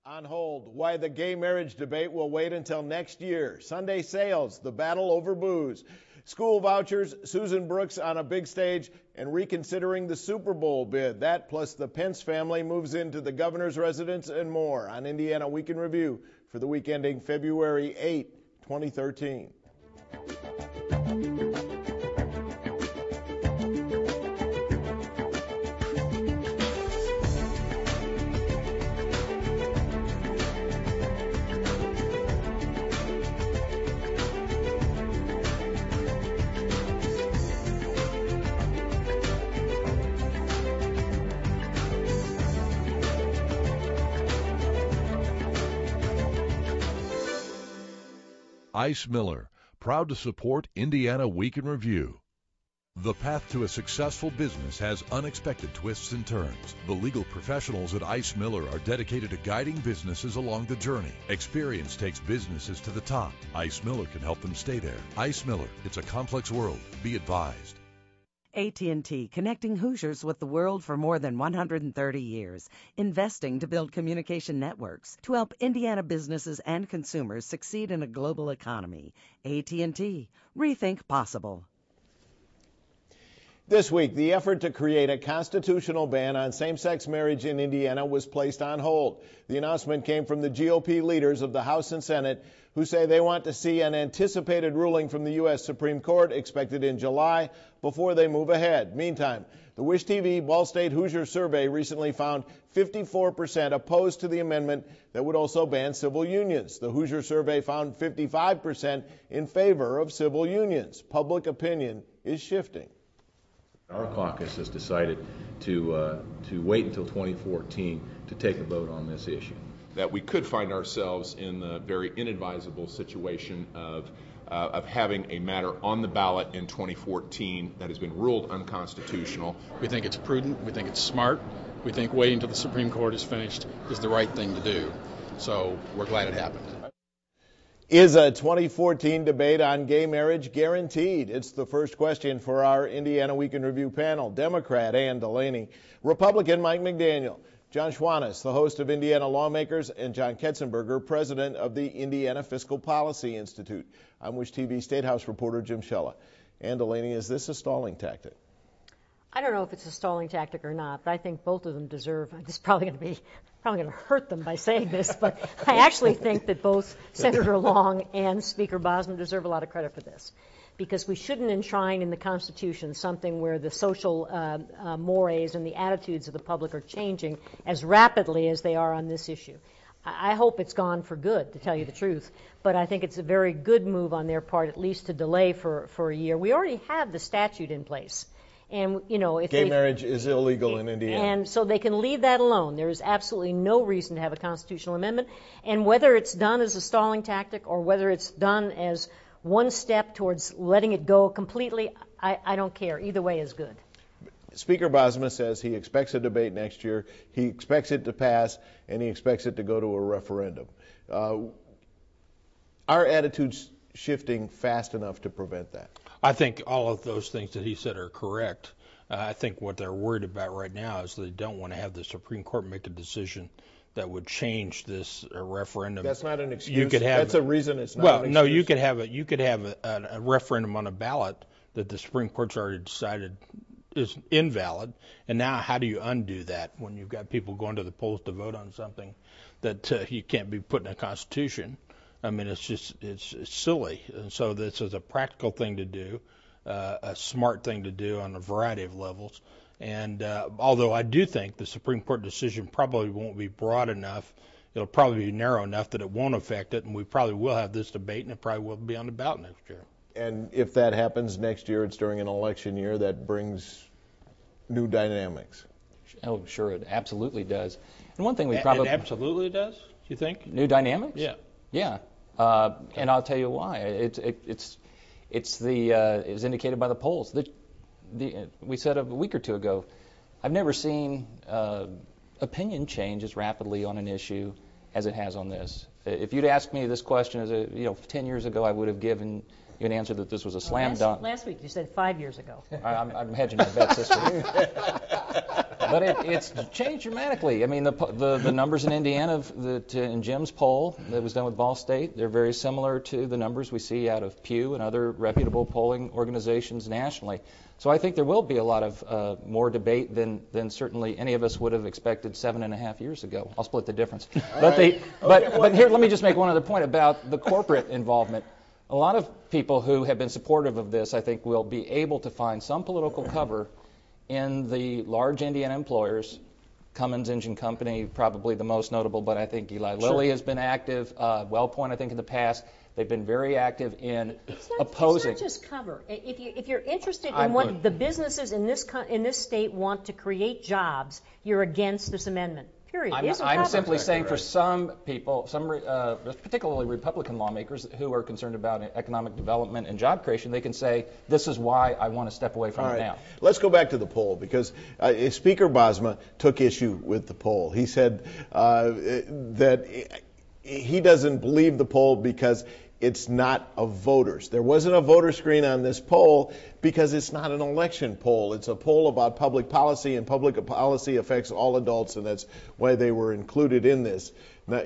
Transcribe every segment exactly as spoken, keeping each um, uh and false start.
On hold, why the gay marriage debate will wait until next year. Sunday sales, the battle over booze. School vouchers, Susan Brooks on a big stage, and reconsidering the Super Bowl bid. That plus the Pence family moves into the governor's residence and more on Indiana Week in Review for the week ending February eighth, twenty thirteen. Ice Miller, proud to support Indiana Week in Review. The path to a successful business has unexpected twists and turns. The legal professionals at Ice Miller are dedicated to guiding businesses along the journey. Experience takes businesses to the top. Ice Miller can help them stay there. Ice Miller, it's a complex world. Be advised. A T and T, connecting Hoosiers with the world for more than one hundred thirty years, investing to build communication networks to help Indiana businesses and consumers succeed in a global economy. A T and T, rethink possible. This week, the effort to create a constitutional ban on same-sex marriage in Indiana was placed on hold. The announcement came from the G O P leaders of the House and Senate, who say they want to see an anticipated ruling from the U S Supreme Court expected in July before they move ahead. Meantime, the Wish T V Ball State Hoosier survey recently found fifty-four percent opposed to the amendment that would also ban civil unions. The Hoosier survey found fifty-five percent in favor of civil unions. Public opinion is shifting. Our caucus has decided to uh, to wait until twenty fourteen to take a vote on this issue. That we could find ourselves in the very inadvisable situation of uh, of having a matter on the ballot in twenty fourteen that has been ruled unconstitutional. We think it's prudent. We think it's smart. We think waiting until the Supreme Court is finished is the right thing to do. So we're glad it happened. Is a twenty fourteen debate on gay marriage guaranteed? It's the first question for our Indiana Week in Review panel. Democrat Ann Delaney, Republican Mike McDaniel, John Schwantes, the host of Indiana Lawmakers, and John Ketzenberger, president of the Indiana Fiscal Policy Institute. I'm Wish T V State House reporter Jim Shella. Ann Delaney, is this a stalling tactic? I don't know if it's a stalling tactic or not, but I think both of them deserve, this is probably going to be, probably going to hurt them by saying this, but I actually think that both Senator Long and Speaker Bosma deserve a lot of credit for this. Because we shouldn't enshrine in the Constitution something where the social uh, uh, mores and the attitudes of the public are changing as rapidly as they are on this issue. I hope it's gone for good, to tell you the truth, but I think it's a very good move on their part, at least to delay for, for a year. We already have the statute in place. And, you know, if gay they, marriage is illegal in Indiana. And so they can leave that alone. There is absolutely no reason to have a constitutional amendment. And whether it's done as a stalling tactic or whether it's done as one step towards letting it go completely, I, I don't care. Either way is good. Speaker Bosma says he expects a debate next year, he expects it to pass, and he expects it to go to a referendum. Uh, our attitudes shifting fast enough to prevent that? I think all of those things that he said are correct. Uh, I think what they're worried about right now is they don't want to have the Supreme Court make a decision that would change this uh, referendum. That's not an excuse. You could have, That's a reason it's not well, an excuse. no, you could have a you could have a, a, a referendum on a ballot that the Supreme Court's already decided is invalid, and now how do you undo that when you've got people going to the polls to vote on something that uh, you can't be put in a Constitution? I mean, it's just it's, it's silly, and so this is a practical thing to do, uh, a smart thing to do on a variety of levels. And uh, although I do think the Supreme Court decision probably won't be broad enough, it'll probably be narrow enough that it won't affect it, and we probably will have this debate, and it probably will be on the ballot next year. And if that happens next year, it's during an election year, that brings new dynamics. Oh, sure, it absolutely does. And one thing we A- probably... It absolutely does, you think? New dynamics? Yeah. Yeah. Uh, and I'll tell you why. It's it, it's it's the uh, is indicated by the polls. The, the uh, we said a week or two ago, I've never seen uh, opinion change as rapidly on an issue as it has on this. If you'd asked me this question as a you know ten years ago, I would have given you an answer that this was a slam last, dunk. Last week you said five years ago. I, I'm, I'm hedging my bets this week. but it, it's changed dramatically. I mean, the the, the numbers in Indiana, that in Jim's poll that was done with Ball State, they're very similar to the numbers we see out of Pew and other reputable polling organizations nationally. So I think there will be a lot of uh, more debate than than certainly any of us would have expected seven and a half years ago. I'll split the difference. All but right. the but okay, but here, let me just make one other point about the corporate involvement. A lot of people who have been supportive of this, I think, will be able to find some political cover in the large Indiana employers. Cummins Engine Company, probably the most notable, but I think Eli Lilly sure. has been active. Uh, WellPoint, I think, in the past. They've been very active in it's not, opposing. It's not just cover. If, you, if you're interested in I'm what good. the businesses in this in this state want to create jobs, you're against this amendment. Period. I'm, I'm cover. simply saying for some people, some uh, particularly Republican lawmakers who are concerned about economic development and job creation, they can say, this is why I want to step away from All it right. now. Let's go back to the poll, because uh, Speaker Bosma took issue with the poll. He said uh, that he doesn't believe the poll because it's not of voters. There wasn't a voter screen on this poll because it's not an election poll. It's a poll about public policy, and public policy affects all adults, and that's why they were included in this. Now,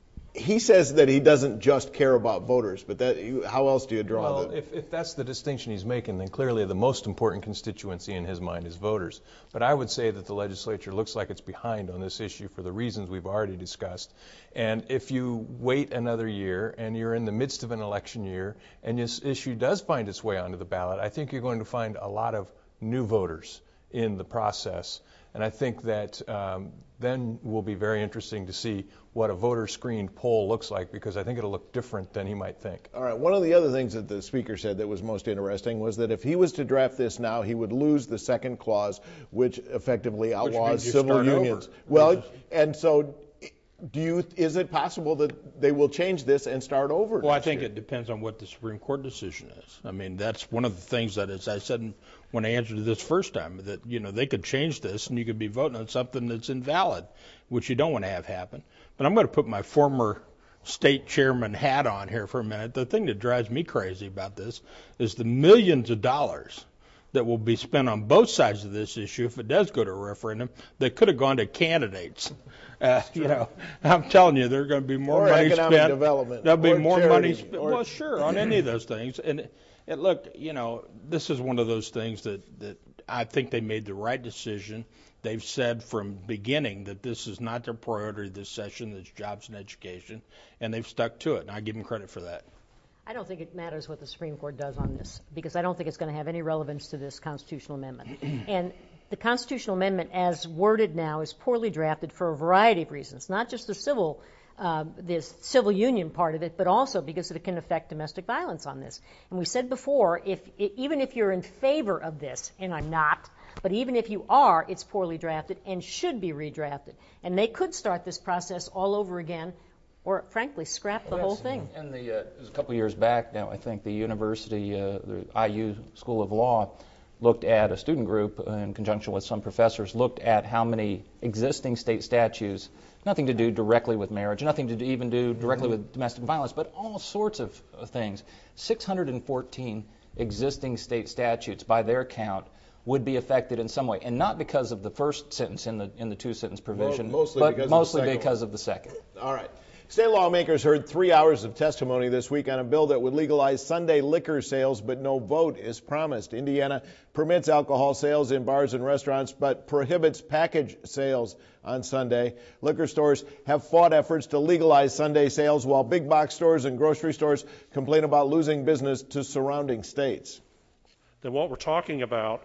he says that he doesn't just care about voters, but that, how else do you draw well, the... if, if that's the distinction he's making, then clearly the most important constituency in his mind is voters. But I would say that the legislature looks like it's behind on this issue for the reasons we've already discussed. And if you wait another year and you're in the midst of an election year and this issue does find its way onto the ballot, I think you're going to find a lot of new voters in the process. And I think that um, then will be very interesting to see what a voter-screened poll looks like, because I think it'll look different than he might think. All right. One of the other things that the Speaker said that was most interesting was that if he was to draft this now, he would lose the second clause, which effectively outlaws which civil unions. Over. Well, and so do you? Is it possible that they will change this and start over? Well, I think year? it depends on what the Supreme Court decision is. I mean, that's one of the things that, as I said when I answered this first time, that, you know, they could change this and you could be voting on something that's invalid, which you don't want to have happen. But I'm going to put my former state chairman hat on here for a minute. The thing that drives me crazy about this is the millions of dollars that will be spent on both sides of this issue if it does go to a referendum that could have gone to candidates. Uh, you know, I'm telling you, there's going to be more or money economic spent. Development, There'll be or more charity, money spent. Or... Well, sure, on any of those things. And, and look, you know, this is one of those things that, that I think they made the right decision. They've said from the beginning that this is not their priority this session, it's jobs and education, and they've stuck to it, and I give them credit for that. I don't think it matters what the Supreme Court does on this, because I don't think it's going to have any relevance to this constitutional amendment. And the constitutional amendment, as worded now, is poorly drafted for a variety of reasons, not just the civil uh, this civil union part of it, but also because it can affect domestic violence on this. And we said before, if even if you're in favor of this, and I'm not, but even if you are, it's poorly drafted and should be redrafted. And they could start this process all over again, or frankly, scrap the well, whole thing. And the, uh, it was a couple of years back now, I think the university, uh, the I U School of Law, looked at a student group uh, in conjunction with some professors, looked at how many existing state statutes, nothing to do directly with marriage, nothing to do, even do directly mm-hmm. with domestic violence, but all sorts of uh, things. six hundred fourteen existing state statutes, by their count, would be affected in some way, and not because of the first sentence in the in the two-sentence provision, well, mostly but because mostly of the because one. of the second. All right. State lawmakers heard three hours of testimony this week on a bill that would legalize Sunday liquor sales, but no vote is promised. Indiana permits alcohol sales in bars and restaurants, but prohibits package sales on Sunday. Liquor stores have fought efforts to legalize Sunday sales, while big box stores and grocery stores complain about losing business to surrounding states. Then what we're talking about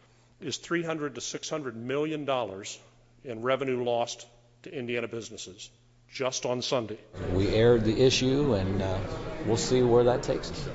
is three hundred to six hundred million dollars in revenue lost to Indiana businesses just on Sunday. We aired the issue, and uh, we'll see where that takes us.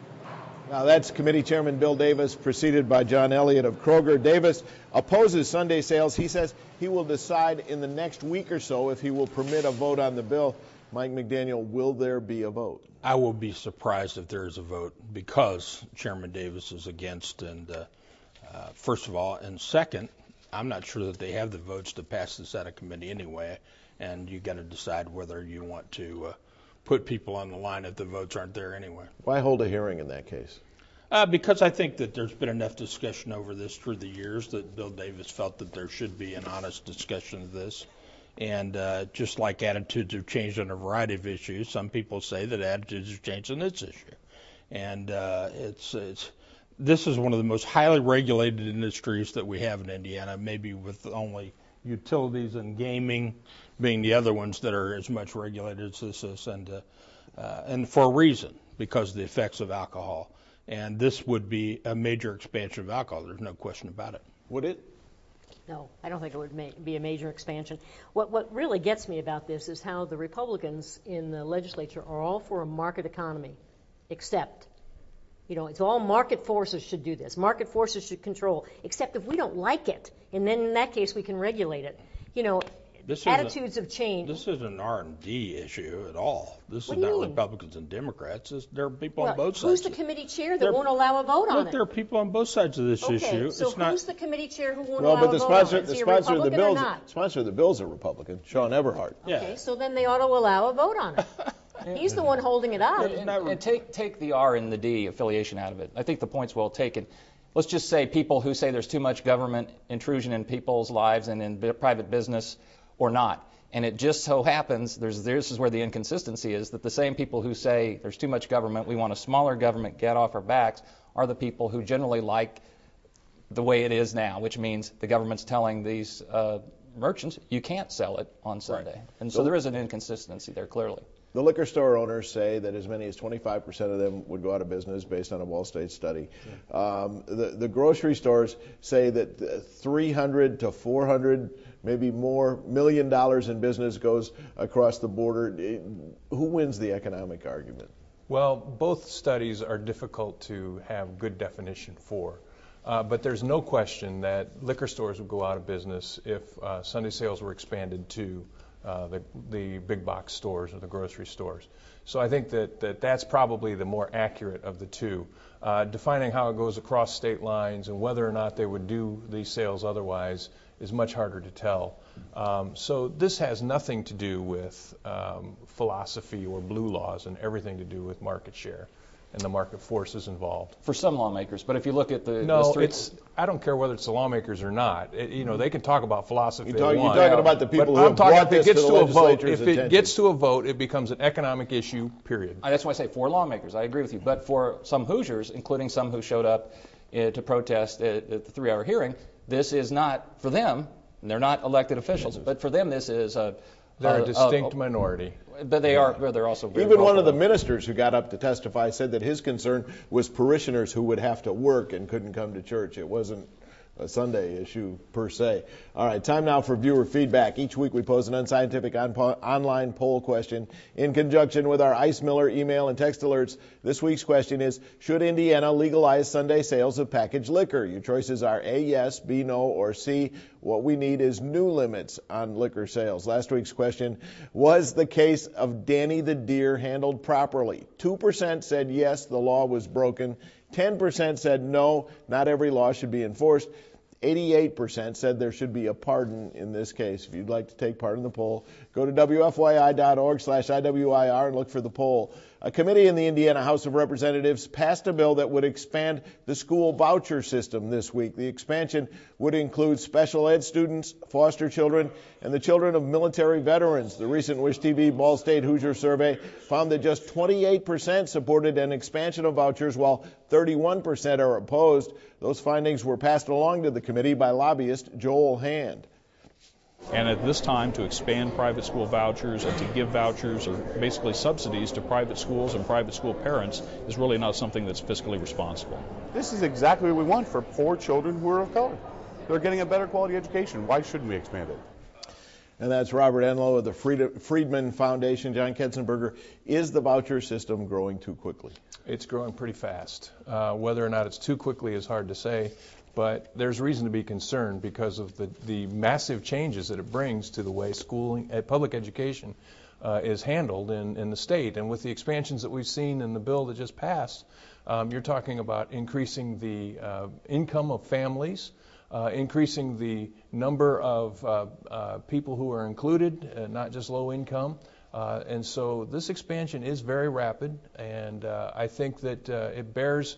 Now that's Committee Chairman Bill Davis, preceded by John Elliott of Kroger. Davis opposes Sunday sales. He says he will decide in the next week or so if he will permit a vote on the bill. Mike McDaniel, will there be a vote? I will be surprised if there is a vote, because Chairman Davis is against, and uh, uh, first of all, and second, I'm not sure that they have the votes to pass this out of committee anyway. And you got to decide whether you want to uh, put people on the line if the votes aren't there anyway. Why hold a hearing in that case? Uh, because I think that there's been enough discussion over this through the years that Bill Davis felt that there should be an honest discussion of this. And uh, just like attitudes have changed on a variety of issues, some people say that attitudes have changed on this issue. And uh, it's it's this is one of the most highly regulated industries that we have in Indiana, maybe with only utilities and gaming being the other ones that are as much regulated as this is, and uh, uh, and for a reason, because of the effects of alcohol. And this would be a major expansion of alcohol. There's no question about it. Would it? No, I don't think it would ma- be a major expansion. What what really gets me about this is how the Republicans in the legislature are all for a market economy, except, you know, it's all market forces should do this. Market forces should control, except if we don't like it, and then in that case we can regulate it. You know, This attitudes have changed. This isn't an R and D issue at all. This What is do you not mean? Republicans and Democrats. This, there are people Well, on both who's sides. the committee chair that There- won't allow a vote on Look, it? there are people on both sides of this Okay, issue. so it's not. who's the committee chair who won't Well, allow but a the vote sponsor, on it? Is the he a sponsor of the Republican or bills, not? sponsor of the bills, a Republican, Sean Everhart. Okay, so then they ought to allow a vote on it. He's the one holding it up. And, and take take the R and the D affiliation out of it. I think the point's well taken. Let's just say people who say there's too much government intrusion in people's lives and in bi- private business or not. And it just so happens, there's this is where the inconsistency is, that the same people who say there's too much government, we want a smaller government, get off our backs, are the people who generally like the way it is now, which means the government's telling these uh, merchants you can't sell it on Sunday. Right. And so The- there is an inconsistency there, clearly. The liquor store owners say that as many as twenty-five percent of them would go out of business based on a Wall Street study. Um, the, the grocery stores say that three hundred to four hundred, maybe more, million dollars in business goes across the border. Who wins the economic argument? Well, both studies are difficult to have good definition for. Uh, but there's no question that liquor stores would go out of business if uh, Sunday sales were expanded to uh, the, the big box stores or the grocery stores. So I think that, that that's probably the more accurate of the two. Uh, defining how it goes across state lines and whether or not they would do these sales otherwise is much harder to tell. Um, so this has nothing to do with um, philosophy or blue laws and everything to do with market share and the market forces involved. For some lawmakers, but if you look at the... No, the three, it's, I don't care whether it's the lawmakers or not. It, you know, they can talk about philosophy You're, if talk, they you're want. talking about the people but who I'm have talking brought if this it gets to to, the a vote, legislature's if it attention. gets to a vote, it becomes an economic issue, period. That's why I say for lawmakers. I agree with you. But for some Hoosiers, including some who showed up uh, to protest at, at the three-hour hearing, this is not for them. They're not elected officials, but for them this is a... They're a, a distinct a, minority. But they are. They're also very Even one vocal. of the ministers who got up to testify said that his concern was parishioners who would have to work and couldn't come to church. It wasn't a Sunday issue per se. All right, time now for viewer feedback. Each week we pose an unscientific on- online poll question in conjunction with our Ice Miller email and text alerts. This week's question is, should Indiana legalize Sunday sales of packaged liquor? Your choices are A, yes, B, no, or C, what we need is new limits on liquor sales. Last week's question, was the case of Danny the Deer handled properly? two percent said yes, the law was broken. ten percent said no, not every law should be enforced. eighty-eight percent said there should be a pardon in this case. If you'd like to take part in the poll, go to W F Y I dot org slash I W I R and look for the poll. A committee in the Indiana House of Representatives passed a bill that would expand the school voucher system this week. The expansion would include special ed students, foster children, and the children of military veterans. The recent Wish T V Ball State Hoosier survey found that just twenty-eight percent supported an expansion of vouchers, while thirty-one percent are opposed. Those findings were passed along to the committee by lobbyist Joel Hand. And at this time, to expand private school vouchers and to give vouchers or basically subsidies to private schools and private school parents is really not something that's fiscally responsible. This is exactly what we want for poor children who are of color. They're getting a better quality education. Why shouldn't we expand it? And that's Robert Enlow of the Friedman Foundation. John Ketzenberger, is the voucher system growing too quickly? It's growing pretty fast. Uh, whether or not it's too quickly is hard to say. But there's reason to be concerned because of the, the massive changes that it brings to the way schooling, uh, public education uh, is handled in, in the state. And with the expansions that we've seen in the bill that just passed, um, you're talking about increasing the uh, income of families, uh, increasing the number of uh, uh, people who are included, uh, not just low income. Uh, and so this expansion is very rapid, and uh, I think that uh, it bears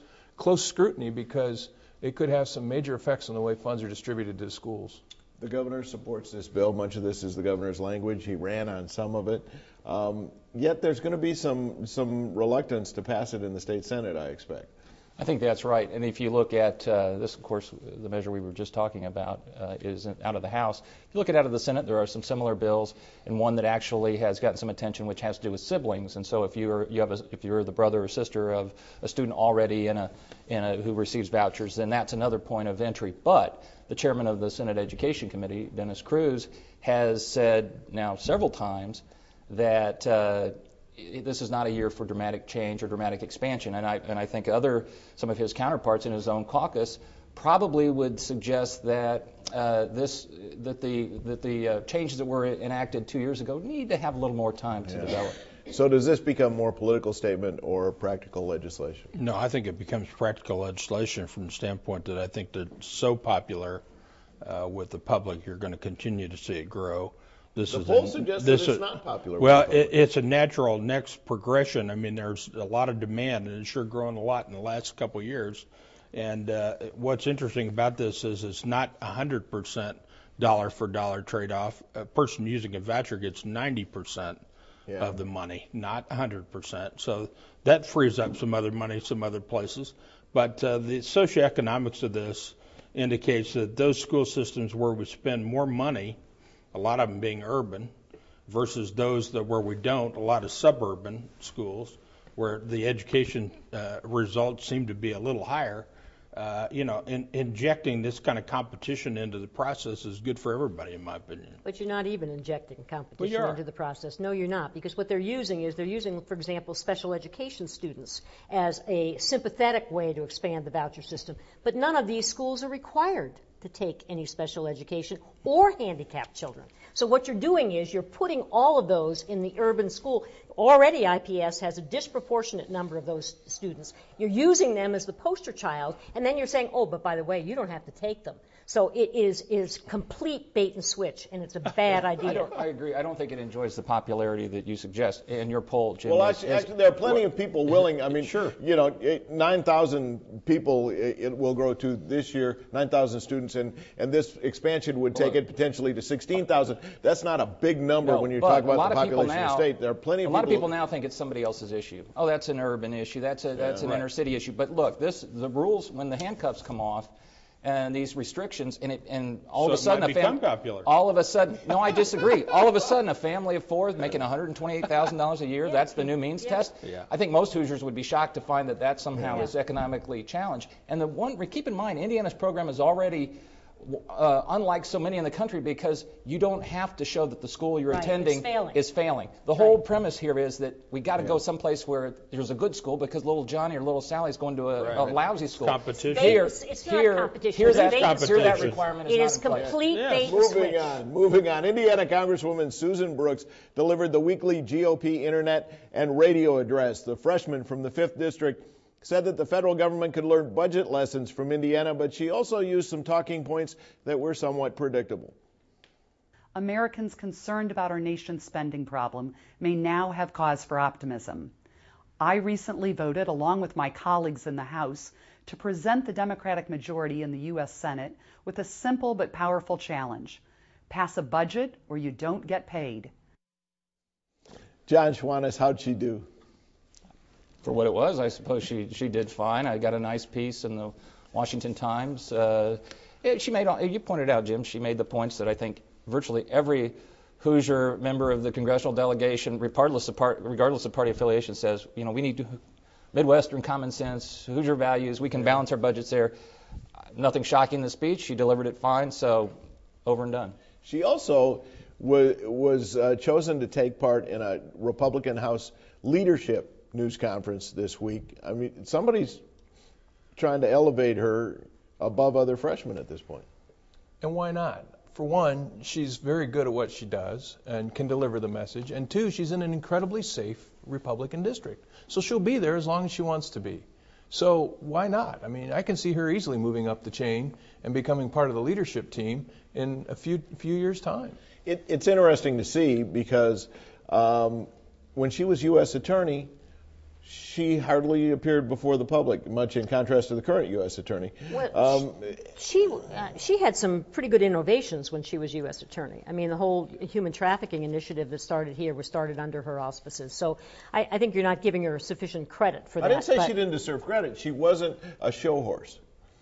close scrutiny because it could have some major effects on the way funds are distributed to schools. The governor supports this bill. Much of this is the governor's language. He ran on some of it. Um, yet there's going to be some some reluctance to pass it in the state Senate, I expect. I think that's right. And if you look at uh, this, of course, the measure we were just talking about uh, is out of the House. If you look at out of the Senate, there are some similar bills, and one that actually has gotten some attention, which has to do with siblings. And so if you're you have a, if you're the brother or sister of a student already in a in a who receives vouchers, then that's another point of entry. But the chairman of the Senate Education Committee, Dennis Cruz, has said now several times that uh, this is not a year for dramatic change or dramatic expansion, and I and I think other some of his counterparts in his own caucus probably would suggest that uh, this that the that the uh, changes that were enacted two years ago need to have a little more time to yeah. develop. So does this become more political statement or practical legislation? No, I think it becomes practical legislation from the standpoint that I think that it's so popular uh, with the public, you're going to continue to see it grow. This the is poll a, suggests this that it's is, not popular. Well, it, it's a natural next progression. I mean, there's a lot of demand, and it's sure grown a lot in the last couple of years. And uh, what's interesting about this is it's not one hundred percent dollar for dollar trade-off. A person using a voucher gets ninety percent yeah. of the money, not one hundred percent. So that frees up some other money some other places. But uh, the socioeconomics of this indicates that those school systems where we spend more money, a lot of them being urban, versus those that where we don't, a lot of suburban schools, where the education uh, results seem to be a little higher. Uh, you know, in, injecting this kind of competition into the process is good for everybody, in my opinion. But you're not even injecting competition well, into the process. No, you're not, because what they're using is they're using, for example, special education students as a sympathetic way to expand the voucher system. But none of these schools are required to take any special education or handicapped children. So what you're doing is you're putting all of those in the urban school. Already I P S has a disproportionate number of those students. You're using them as the poster child, and then you're saying, oh, but by the way, you don't have to take them. So it is is complete bait and switch, and it's a bad idea. I, don't, I agree. I don't think it enjoys the popularity that you suggest in your poll, Jim. Well, is, actually, is, actually, there are plenty of people willing. I mean, sure. You know, nine thousand people it, it will grow to this year, nine thousand students, and, and this expansion would take well, it potentially to sixteen thousand. That's not a big number no, when you talk about the population now, of the state. There are plenty of a lot people of people now think it's somebody else's issue. Oh, that's an urban issue. That's a that's yeah, an right. inner city issue. But look, this the rules when the handcuffs come off. And these restrictions, and it, and all so of a sudden, a family, popular. all of a sudden, no, I disagree. All of a sudden, a family of four making one hundred twenty-eight thousand dollars a year, yeah. that's the new means yeah. test. Yeah. I think most Hoosiers would be shocked to find that that somehow yeah. is economically challenged. And the one, keep in mind, Indiana's program is already uh, unlike so many in the country because you don't have to show that the school you're right. attending failing. is failing. The right. whole premise here is that we got to yeah. go someplace where there's a good school because little Johnny or little Sally's going to a, right. a lousy school. Competition. Here, it's, it's here, not competition. Here, that, competition. here that requirement is it not is in place. complete yeah. bait and Moving switch. on, moving on. Indiana Congresswoman Susan Brooks delivered the weekly G O P internet and radio address. The freshman from the fifth District said that the federal government could learn budget lessons from Indiana, but she also used some talking points that were somewhat predictable. Americans concerned about our nation's spending problem may now have cause for optimism. I recently voted, along with my colleagues in the House, to present the Democratic majority in the U S Senate with a simple but powerful challenge. Pass a budget or you don't get paid. John Schwantes, how'd she do? For what it was, I suppose she she did fine. I got a nice piece in the Washington Times. Uh, it, she made, you pointed out, Jim, she made the points that I think virtually every Hoosier member of the congressional delegation, regardless of, part, regardless of party affiliation, says, you know, we need Midwestern common sense, Hoosier values. We can balance our budgets there. Nothing shocking in the speech. She delivered it fine, so over and done. She also was, was uh, chosen to take part in a Republican House leadership news conference this week. I mean, somebody's trying to elevate her above other freshmen at this point. And why not? For one, she's very good at what she does and can deliver the message. And two, she's in an incredibly safe Republican district. So she'll be there as long as she wants to be. So why not? I mean, I can see her easily moving up the chain and becoming part of the leadership team in a few few years' time. It, it's interesting to see because um, when she was U S attorney, she hardly appeared before the public, much in contrast to the current U S attorney. Well, Um, she uh, she had some pretty good innovations when she was U S attorney. I mean, the whole human trafficking initiative that started here was started under her auspices. So I, I think you're not giving her sufficient credit for that. I didn't say but she didn't deserve credit. She wasn't a show horse,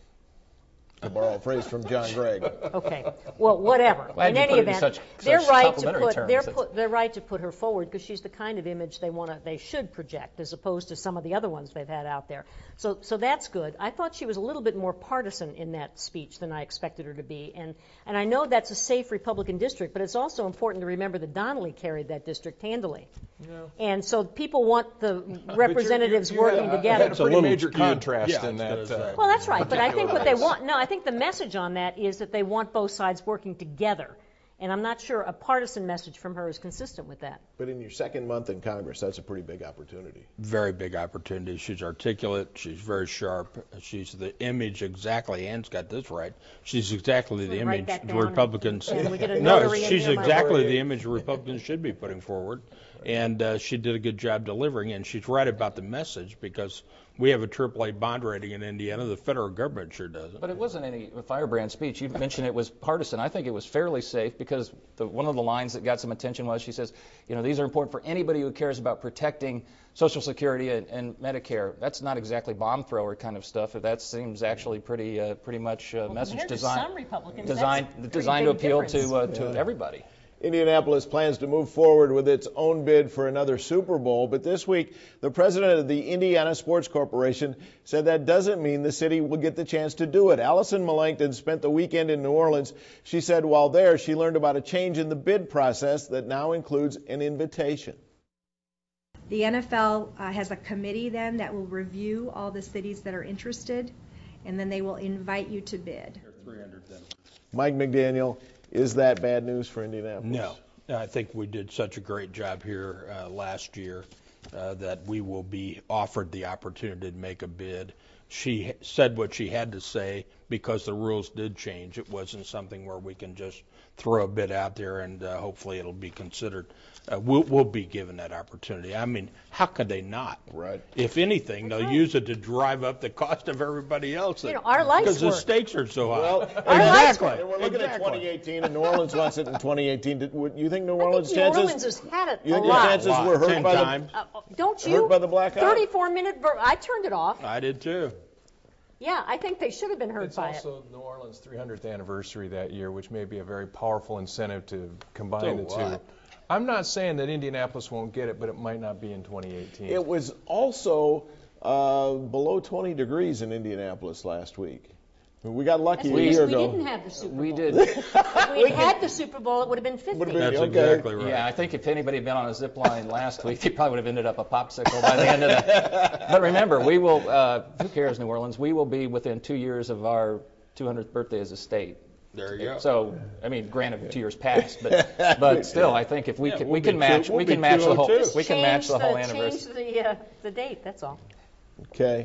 to borrow a phrase from John Gregg. Okay. Well, whatever. Glad in you any put it in event, such- they're such right to complimentary put terms. they're That's- put they're right to put her forward because she's the kind of image they want to they should project as opposed to some of the other ones they've had out there. So so that's good. I thought she was a little bit more partisan in that speech than I expected her to be, and and I know that's a safe Republican district, but it's also important to remember that Donnelly carried that district handily. Yeah. And so people want the representatives you- you working had a- together. had a pretty major contrast yeah, in that. Uh, Well, that's right, but I think what they particular want, no, I think the message on that is that they want both sides working together. And I'm not sure a partisan message from her is consistent with that. But in your second month in Congress, that's a pretty big opportunity. Very big opportunity. She's articulate. She's very sharp. She's the image exactly. Ann's got this right. She's exactly the Can we write image that the down? Republicans. Can we get a No, notary in she's here, Mike? exactly the image Republicans should be putting forward, and uh, she did a good job delivering. And she's right about the message because we have a triple A bond rating in Indiana. The federal government sure doesn't. But it wasn't any firebrand speech. You mentioned it was partisan. I think it was fairly safe because the, one of the lines that got some attention was she says, you know, these are important for anybody who cares about protecting Social Security and, and Medicare. That's not exactly bomb thrower kind of stuff. That seems actually pretty uh, pretty much a Well, message compared to designed some Republicans, designed that's a pretty designed to big appeal difference. to uh, to Yeah. everybody. Indianapolis plans to move forward with its own bid for another Super Bowl, but this week the president of the Indiana Sports Corporation said that doesn't mean the city will get the chance to do it. Allison Melanchthon spent the weekend in New Orleans. She said while there she learned about a change in the bid process that now includes an invitation. The N F L uh, has a committee then that will review all the cities that are interested, and then they will invite you to bid. Mike McDaniel, is that bad news for Indianapolis? No. I think we did such a great job here uh, last year uh, that we will be offered the opportunity to make a bid. She said what she had to say because the rules did change. It wasn't something where we can just throw a bid out there and uh, hopefully it'll be considered. Uh, we'll, we'll be given that opportunity. I mean, how could they not? Right. If anything, That's they'll right. use it to drive up the cost of everybody else. You know, our lights Because the work. stakes are so high. Well, exactly. And we're looking at exactly. twenty eighteen, and New Orleans wants it in twenty eighteen. Did, would you think New I Orleans think New chances? Orleans has had it You a think the lot. chances Lot. were hurt Ten by times. the Uh, don't hurt you? by the blackout? thirty-four minute. Ver- I turned it off. I did too. Yeah, I think they should have been hurt It's by it. also New Orleans' three hundredth anniversary that year, which may be a very powerful incentive to combine So the two. what? I'm not saying that Indianapolis won't get it, but it might not be in twenty eighteen. It was also uh, below twenty degrees in Indianapolis last week. We got lucky That's a because year we ago. didn't have the Super Bowl. We did. If we had the Super Bowl, it would have been fifty. Would've been- That's okay. exactly right. Yeah, I think if anybody had been on a zip line last week, they probably would have ended up a popsicle by the end of that. But remember, we will, uh, who cares, New Orleans? We will be within two years of our two hundredth birthday as a state. There you go. So, I mean, granted, two years passed, but but still, I think if we Yeah, can we'll we be can match two- we'll we be can match the whole two oh two. we can match the whole Change anniversary. the, uh, the date, that's all. Okay.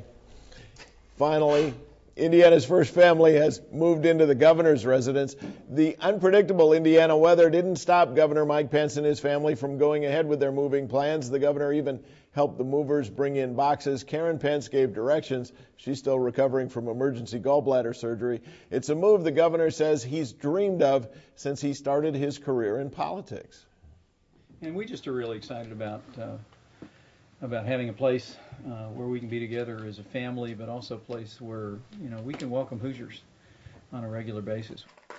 Finally, Indiana's first family has moved into the governor's residence. The unpredictable Indiana weather didn't stop Governor Mike Pence and his family from going ahead with their moving plans. The governor even helped the movers bring in boxes. Karen Pence gave directions. She's still recovering from emergency gallbladder surgery. It's a move the governor says he's dreamed of since he started his career in politics. And we just are really excited about uh, about having a place uh, where we can be together as a family, but also a place where, you know, we can welcome Hoosiers on a regular basis.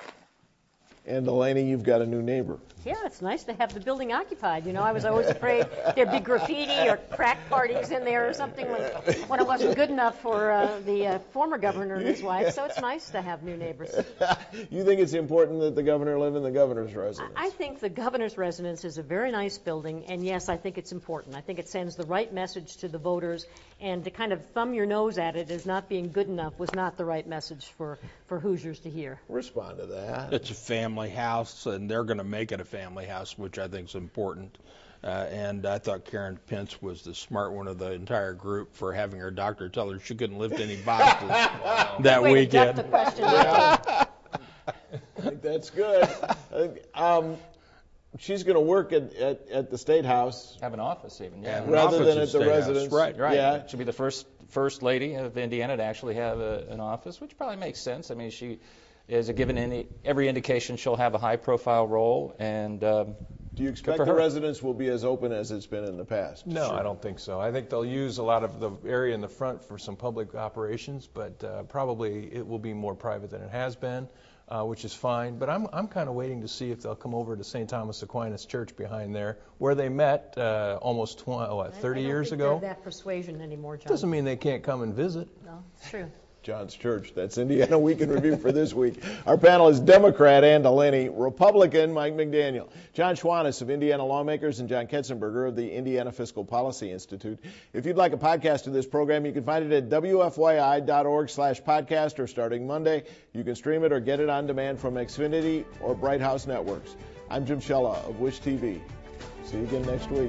And Delaney, you've got a new neighbor. Yeah, it's nice to have the building occupied. You know, I was always afraid there'd be graffiti or crack parties in there or something when, when it wasn't good enough for uh, the uh, former governor and his wife. So it's nice to have new neighbors. You think it's important that the governor live in the governor's residence? I think the governor's residence is a very nice building, and yes, I think it's important. I think it sends the right message to the voters, and to kind of thumb your nose at it as not being good enough was not the right message for, for Hoosiers to hear. Respond to that. It's a family house, and they're going to make it a family house, which I think is important. Uh, and I thought Karen Pence was the smart one of the entire group for having her doctor tell her she couldn't lift any boxes that Way weekend. to duck the question. I think that's good. Um, she's going to work at, at, at the State House. Have an office even, yeah. An rather office than at at the State House. residence. Right, right. Yeah. She'll be the first first lady of Indiana to actually have a, an office, which probably makes sense. I mean, she is a given any every indication she'll have a high profile role, and um, do you expect the residence will be as open as it's been in the past? No, sure. I don't think so. I think they'll use a lot of the area in the front for some public operations, but uh, probably it will be more private than it has been, uh, which is fine. But I'm I'm kind of waiting to see if they'll come over to Saint Thomas Aquinas Church behind there, where they met uh, almost twenty, what, thirty I, I don't years think ago. They're that persuasion anymore, John. Doesn't mean they can't come and visit. No, it's true. John's Church. That's Indiana Week in Review for this week. Our panel is Democrat Ann Delaney, Republican Mike McDaniel, John Schwantes of Indiana Lawmakers, and John Ketzenberger of the Indiana Fiscal Policy Institute. If you'd like a podcast of this program, you can find it at W F Y I dot org slash podcast, or starting Monday, you can stream it or get it on demand from Xfinity or Bright House Networks. I'm Jim Shella of Wish T V. See you again next week.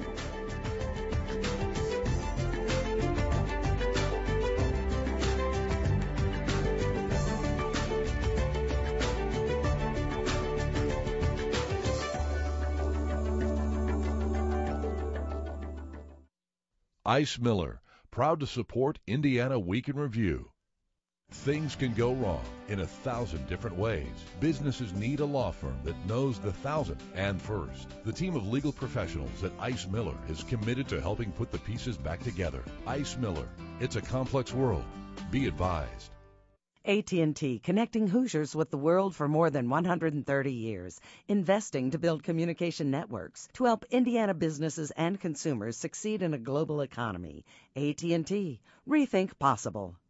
Ice Miller, proud to support Indiana Week in Review. Things can go wrong in a thousand different ways. Businesses need a law firm that knows the thousand and first. The team of legal professionals at Ice Miller is committed to helping put the pieces back together. Ice Miller, it's a complex world. Be advised. A T and T, connecting Hoosiers with the world for more than one hundred thirty years, investing to build communication networks to help Indiana businesses and consumers succeed in a global economy. A T and T, rethink possible.